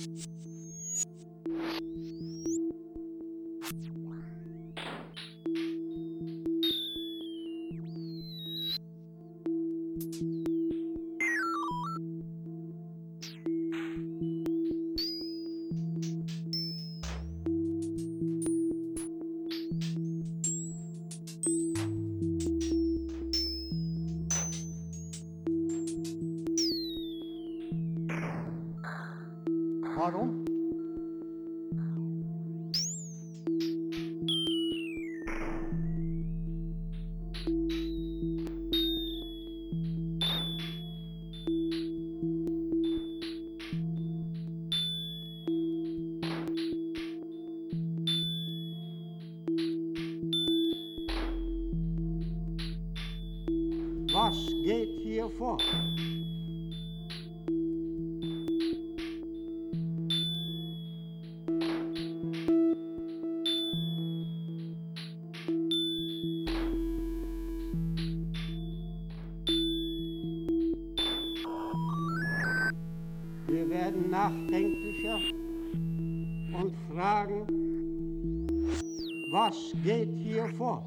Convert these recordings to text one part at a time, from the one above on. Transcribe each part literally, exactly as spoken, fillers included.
Warum? Was geht hier vor? Wir werden nachdenklicher und fragen, was geht hier vor?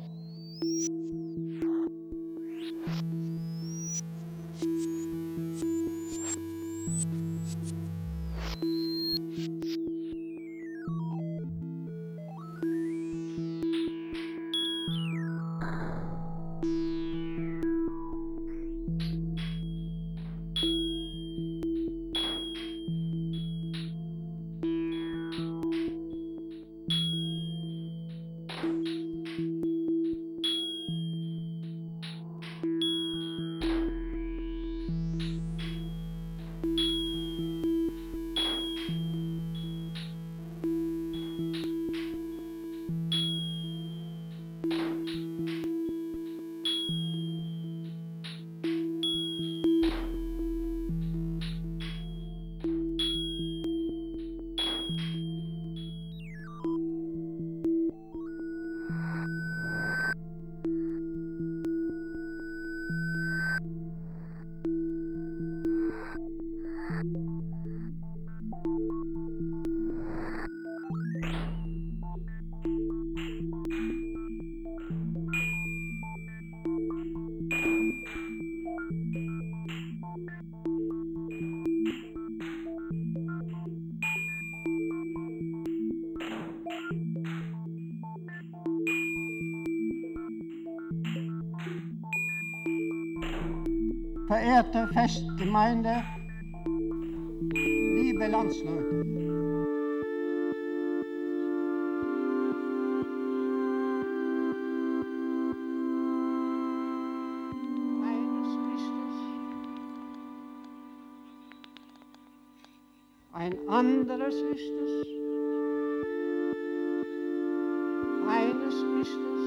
Verehrte Festgemeinde, liebe Landsleute, eines ist es, ein anderes ist es, eines ist es,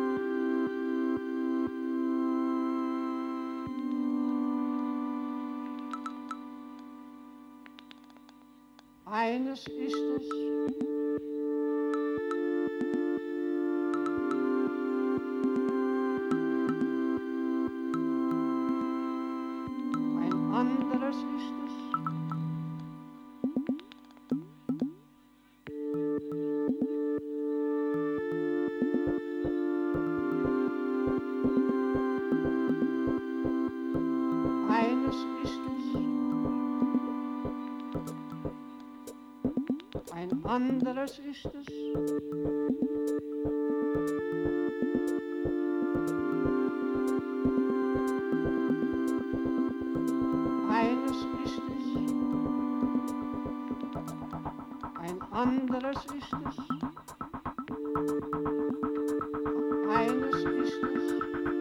eines ist es, ein anderes ist es, eines ist es, ein anderes ist es, eines ist es, ein anderes ist es, eines ist es,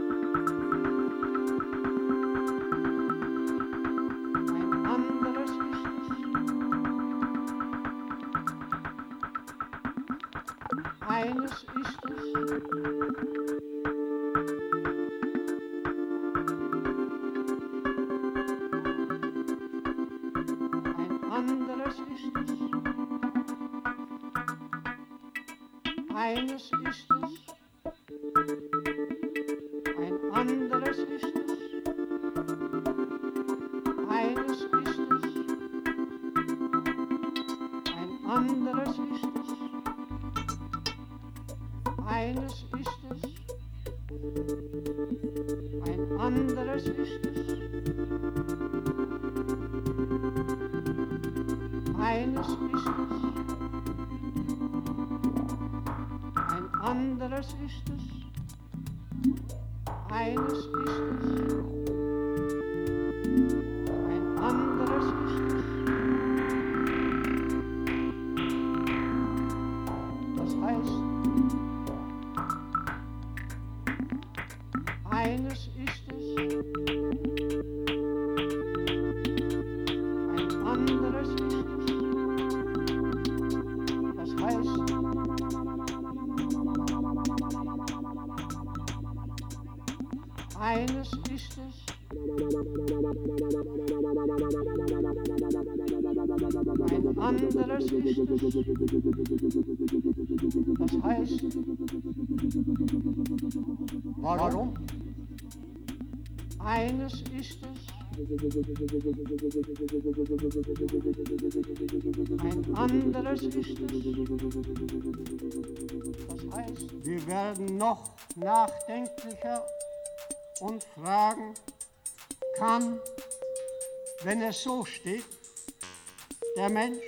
ein anderes ist es, eines ist es, ein anderes ist es, eines ist es, ein anderes ist es, eines ist es, anderes ist es. Eines ist es. Ein anderes ist es. Eines ist es. Ein anderes ist es. Eines ist es. Ein anderes ist es. Das heißt, eines ist es. Ein anderes ist es. Das heißt, eines ist es. Ein anderes ist es. Das heißt, warum? Eines ist es. Ein anderes ist es. Das heißt, wir werden noch nachdenklicher und fragen, kann, wenn es so steht, der Mensch,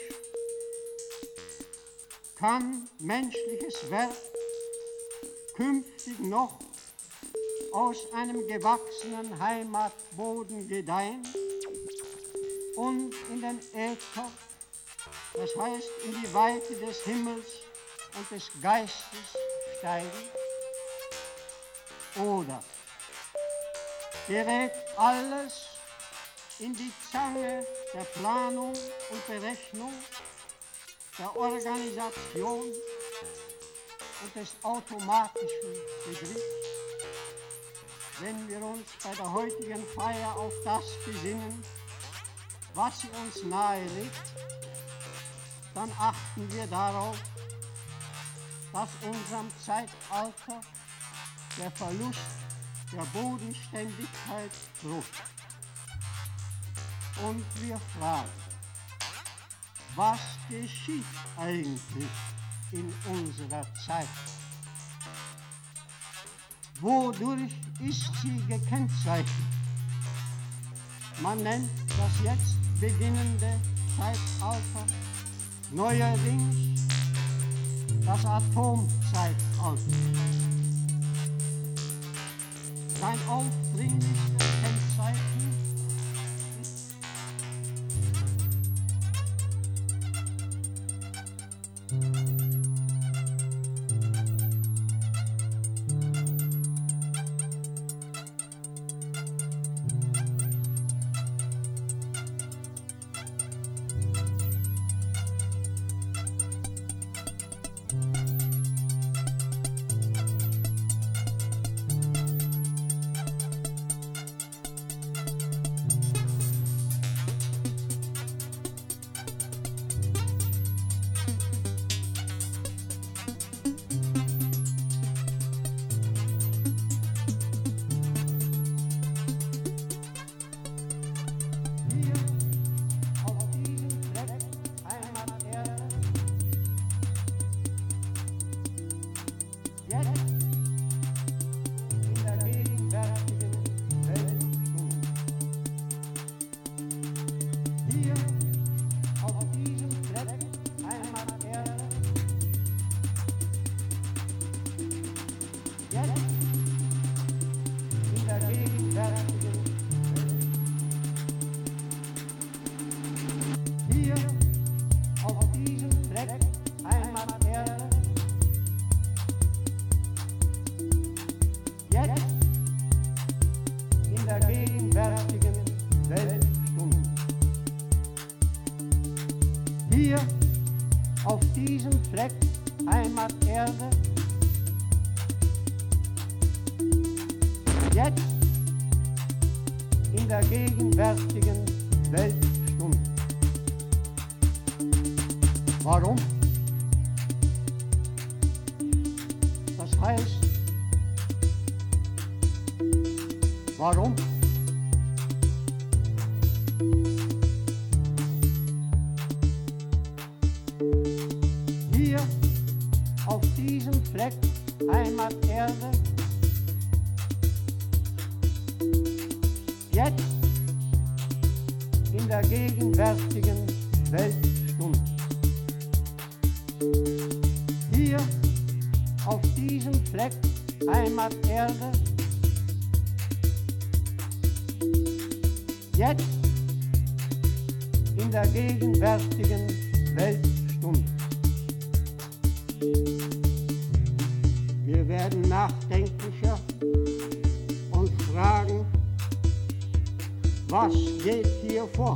kann menschliches Werk künftig noch aus einem gewachsenen Heimatboden gedeihen und in den Äther, das heißt in die Weite des Himmels und des Geistes steigen? Oder gerät alles in die Zange der Planung und Berechnung, der Organisation und des automatischen Begriffs, wenn wir uns bei der heutigen Feier auf das besinnen, was sie uns nahelegt, dann achten wir darauf, dass unserem Zeitalter der Verlust der Bodenständigkeit droht. Und wir fragen, was geschieht eigentlich in unserer Zeit? Wodurch ist sie gekennzeichnet? Man nennt das jetzt beginnende Zeitalter neuerdings das Atomzeitalter. Sein aufdringlichstes Kennzeichen ist warum? auf diesem Fleck Heimaterde, jetzt in der gegenwärtigen Weltstunde. Hier auf diesem Fleck Heimaterde, jetzt in der gegenwärtigen Weltstunde. Wir werden nachdenklicher und fragen, was geht hier vor?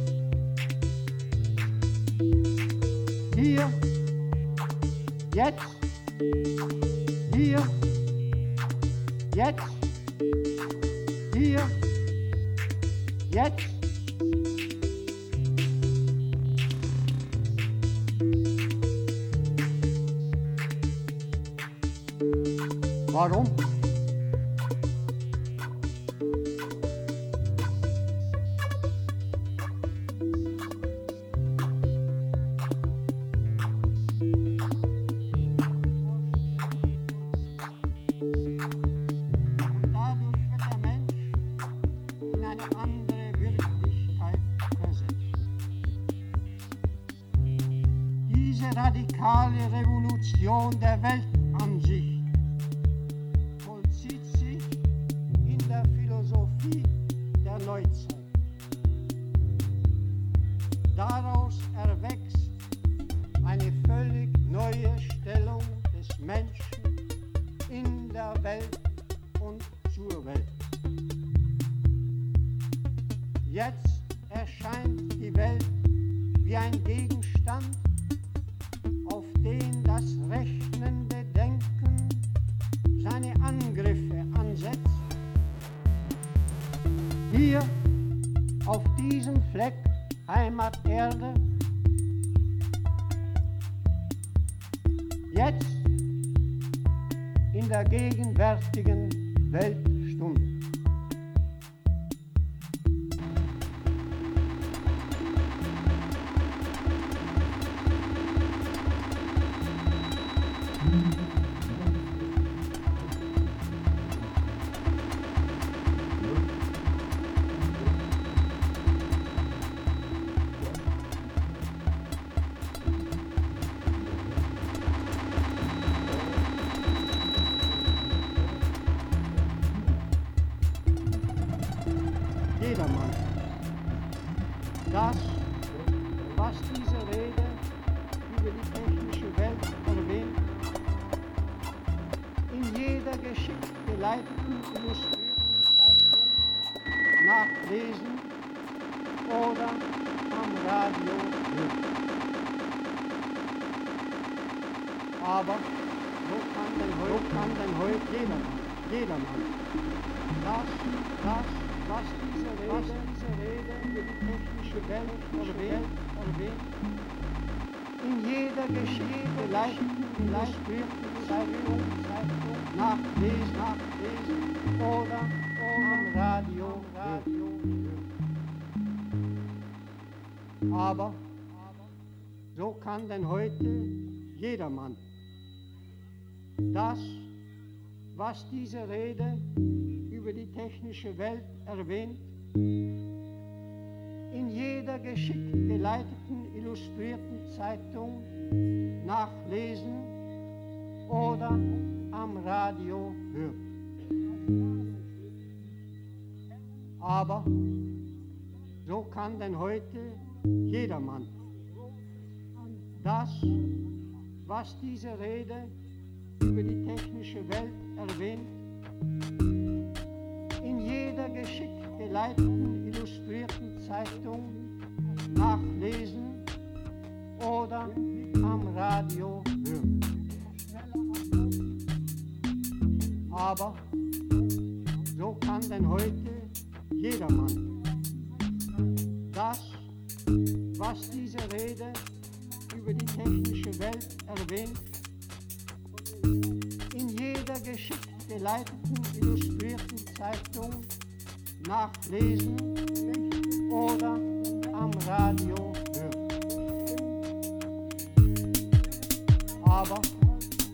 Hier, jetzt, hier, jetzt, hier, jetzt. Warum? Radikale Revolution der Weltansicht vollzieht sich in der Philosophie der Neuzeit. Daraus erwächst eine völlig neue Stellung des Menschen in der Welt und zur Welt. Jetzt erscheint die Welt wie ein Gegenstand, auf den das rechnende Denken seine Angriffe ansetzt. Hier auf diesem Fleck Heimaterde, jetzt in der gegenwärtigen Weltstunde. Jedermann. Das, was diese Rede über die technische Welt erwähnt, in jeder geschickt geleiteten illustrierten Zeitung nachlesen oder am Radio hören. Aber so kann denn heute, kann denn heute jedermann, jedermann das, das, was diese Rede, was diese Rede über die technische Welt erwähnt, erwähnt, in jeder geschickt geleiteten illustrierten Zeitung, Zeitung nachlesen, nachlesen oder, oder am Radio, Radio hören. Aber so kann denn heute jedermann das, was diese Rede über die technische Welt erwähnt, in jeder geschickt geleiteten illustrierten Zeitung nachlesen oder am Radio hören. Aber so kann denn heute jedermann das, was diese Rede über die technische Welt erwähnt, in jeder geschickt geleiteten illustrierten Zeitung nachlesen oder am Radio hören. Aber so kann denn heute jedermann das, was diese Rede über die technische Welt erwähnt, in jeder geschickt geleiteten illustrierten Zeitung nachlesen oder am Radio hören. Aber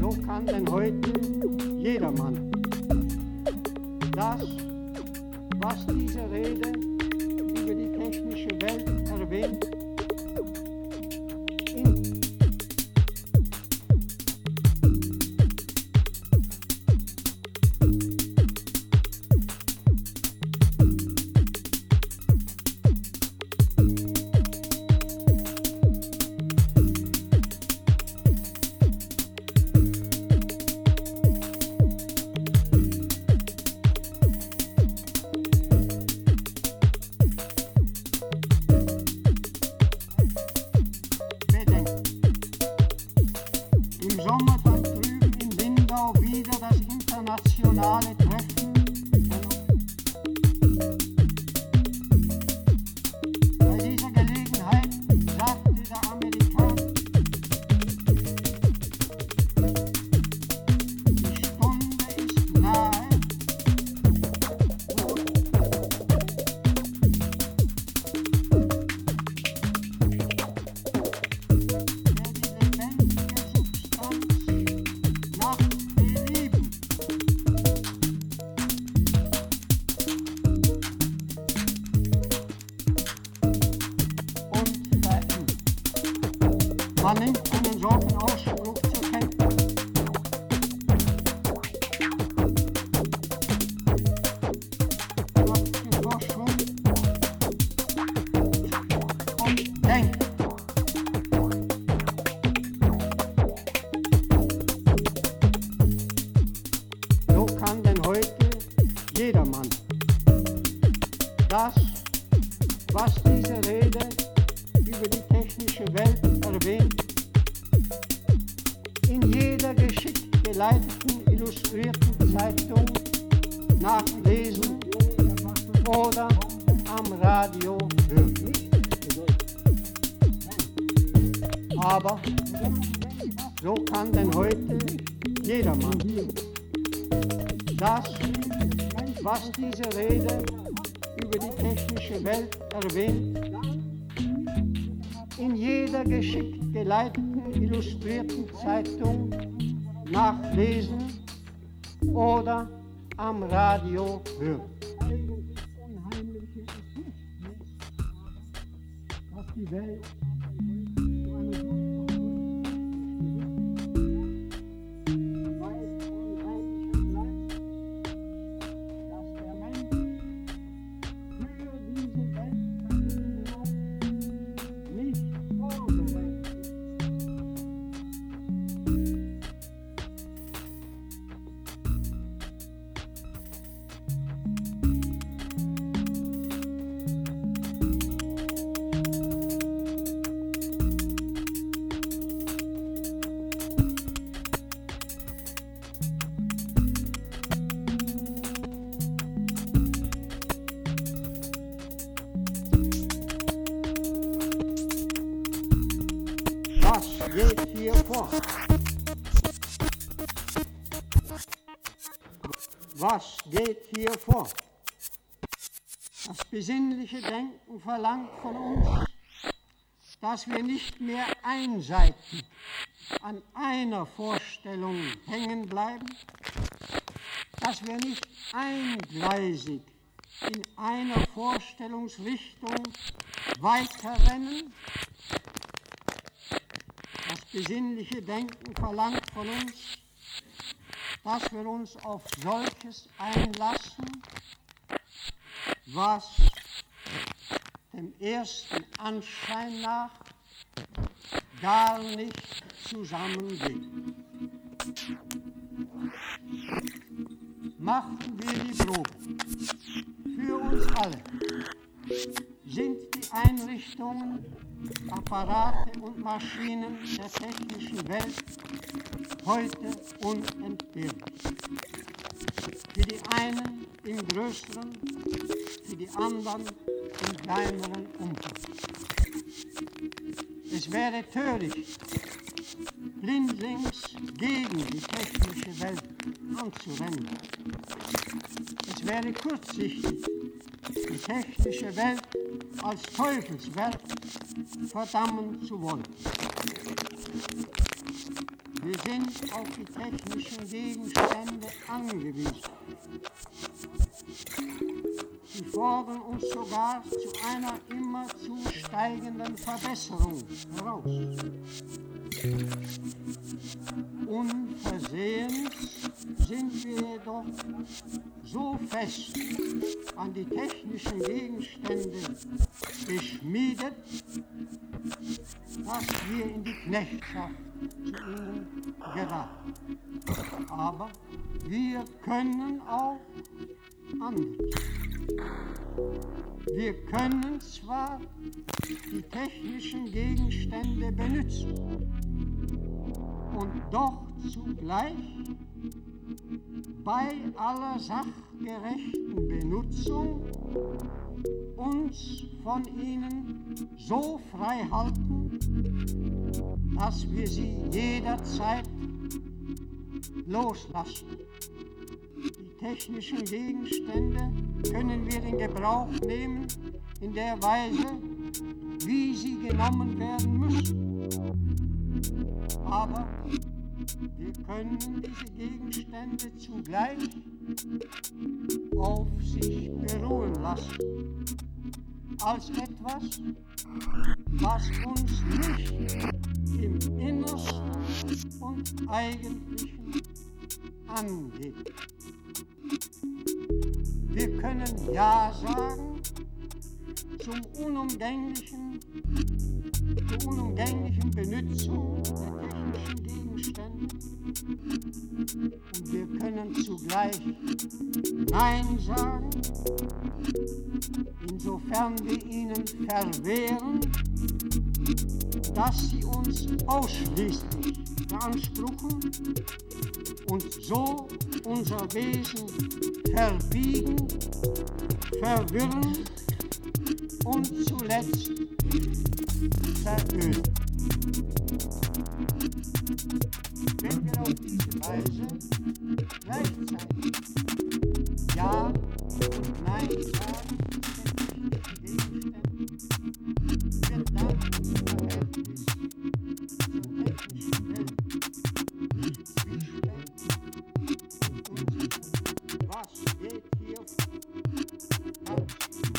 So kann denn heute jedermann das, was diese Rede über die technische Welt erwähnt, in man nimmt einen solchen Ausspruch zur Kenntnis. Macht den Vorschwung und denkt. So kann denn heute jedermann das, was diese Rede über die technische Welt erwähnt, in jeder geschickt geleiteten, illustrierten Zeitung nachlesen oder am Radio hören. Aber so kann denn heute jedermann das, was diese Rede über die technische Welt erwähnt, in jeder geschickt geleiteten, illustrierten Zeitung nachlesen oder am Radio hören. Was die Welt geht hier vor? Was geht hier vor? Das besinnliche Denken verlangt von uns, dass wir nicht mehr einseitig an einer Vorstellung hängen bleiben, dass wir nicht eingleisig in einer Vorstellungsrichtung weiterrennen. Das besinnliche Denken verlangt von uns, dass wir uns auf solches einlassen, was dem ersten Anschein nach gar nicht zusammengeht. Machen wir die Probe. Für uns alle sind die Einrichtungen, Apparate und Maschinen der technischen Welt heute unentbehrlich. Für die einen im größeren, für die anderen im kleineren Umfang. Es wäre töricht, blindlings gegen die technische Welt anzurennen. Es wäre kurzsichtig, die technische Welt als Teufelswerk verdammen zu wollen. Wir sind auf die technischen Gegenstände angewiesen. Sie fordern uns sogar zu einer immerzu steigenden Verbesserung heraus. Unversehens sind wir jedoch so fest an die technischen Gegenstände geschmiedet, dass wir in die Knechtschaft zu ihnen geraten. Aber wir können auch anders. Wir können zwar die technischen Gegenstände benutzen und doch zugleich bei aller sachgerechten Benutzung uns von ihnen so frei halten, dass wir sie jederzeit loslassen. Die technischen Gegenstände können wir in Gebrauch nehmen in der Weise, wie sie genommen werden müssen. Aber wir können diese Gegenstände zugleich auf sich beruhen lassen, als etwas, was uns nicht im Innersten und Eigentlichen angeht. Wir können Ja sagen zum unumgänglichen, zur unumgänglichen Benutzung der technischen Gegenstände und wir können zugleich Nein sagen, insofern wir ihnen verwehren, dass sie uns ausschließlich beanspruchen und so unser Wesen verbiegen, verwirren und zuletzt veröden. Wenn wir auf diese Weise gleichzeitig Ja und Nein sagen zu den technischen Gegenständen, wird dann unser Verhältnis zur technischen Welt nicht zwiespältig und unsicher. Was geht hier ganz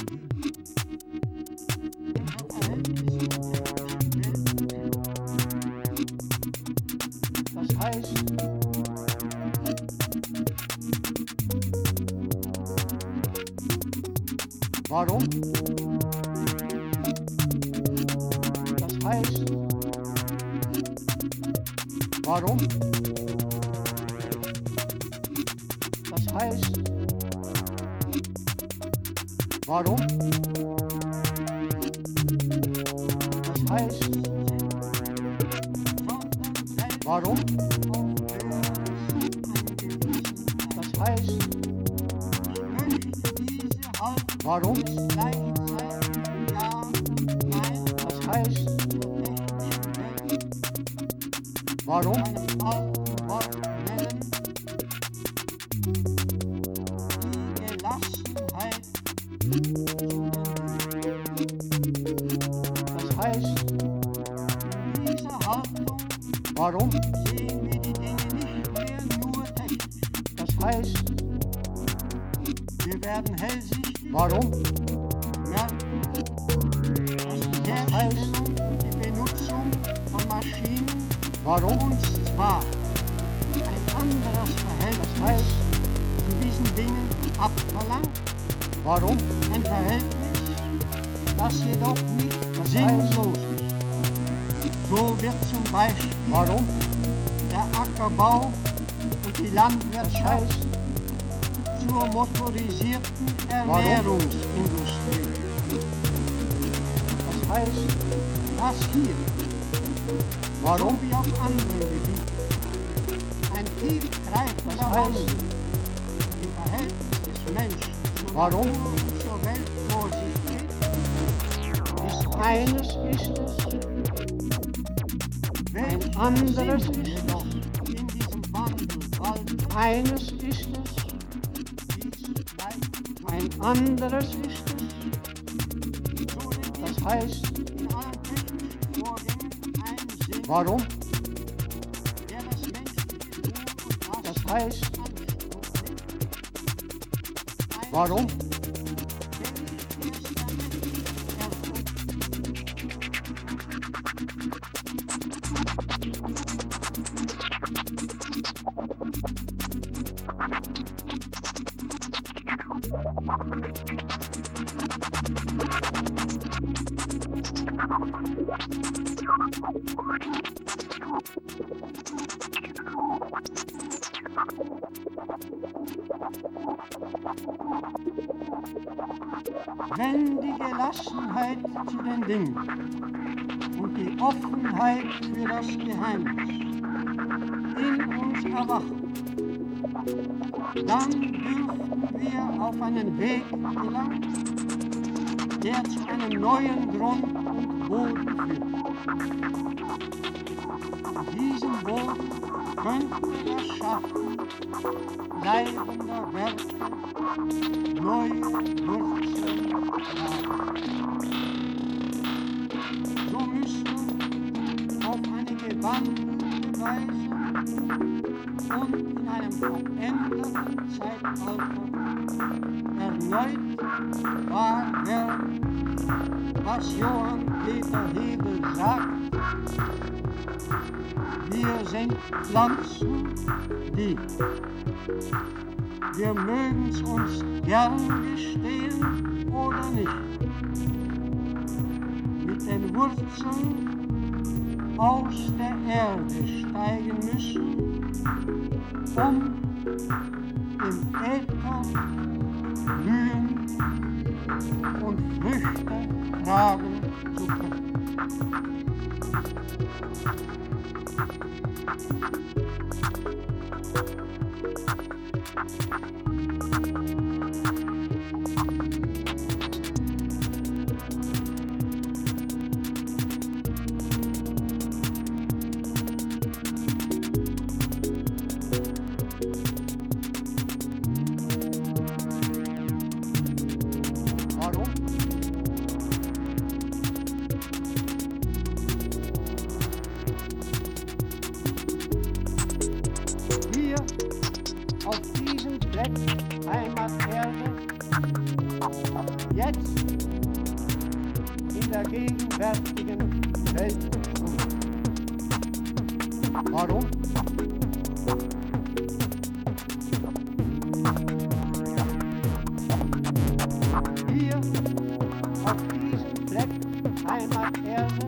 unser Verhältnis zur technischen Welt? Das heißt, warum? Das heißt, warum? Das heißt, warum? Das heißt, warum? Das heißt, ich möchte diese Haltung warum? Gleichzeitig Ja und Nein, das heißt, warum? Einem alten Wort nennen, die Gelassenheit zu den Das heißt, in dieser Haltung warum? Sehen wir die Dinge nicht mehr nur technisch. Das heißt, wir werden hellsichtig. Warum? Merken, dass die Herstellung und die Benutzung von Maschinen warum? Uns zwar ein anderes Verhältnis heißt, zu diesen Dingen abverlangt. Warum? Ein Verhältnis, das jedoch nicht sinnlos ist. So wird zum Beispiel warum? Der Ackerbau und die Landwirtschaft zur motorisierten Ernährungsindustrie. Das heißt, dass hier, warum? So wie auf anderen Gebieten, ein tiefgreifender Wandel im Verhältnis des Menschen zur warum? Natur und zur Welt vor sich geht, ist eines ist es, ein anderes ist es, in diesem Wandel bald eines ist es, ein anderes ist es, das heißt, in allen technischen Vorgängen ein Sinn, warum? Der das heißt, warum? Wenn die Gelassenheit zu den Dingen und die Offenheit für das Geheimnis in uns erwachen, dann dürften wir auf einen Weg gelangen, der zu einem neuen Grund und Boden führt. Diesen Boden könnten wir schaffen, bleibender Werke, neue Wurzeln tragen. So müsste auf eine gewandelte Weise und in einem veränderten Zeitalter erneut wahr werden, was Johann Peter Hebel sagt: Wir sind Pflanzen, die, wir mögen's uns gern gestehen oder nicht, mit den Wurzeln aus der Erde steigen müssen, um im Äther blühen und Früchte tragen zu können. Jetzt in der gegenwärtigen Welt. Warum? Hier auf diesem Fleck Heimaterde,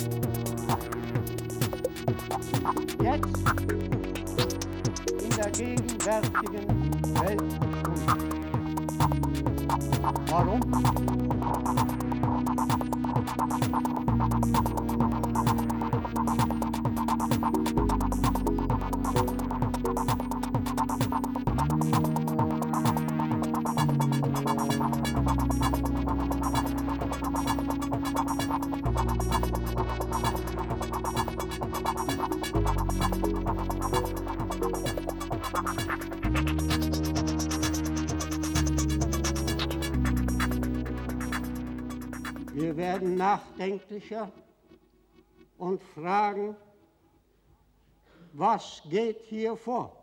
jetzt in der gegenwärtigen Welt. Warum? Wir werden nachdenklicher und fragen, was geht hier vor?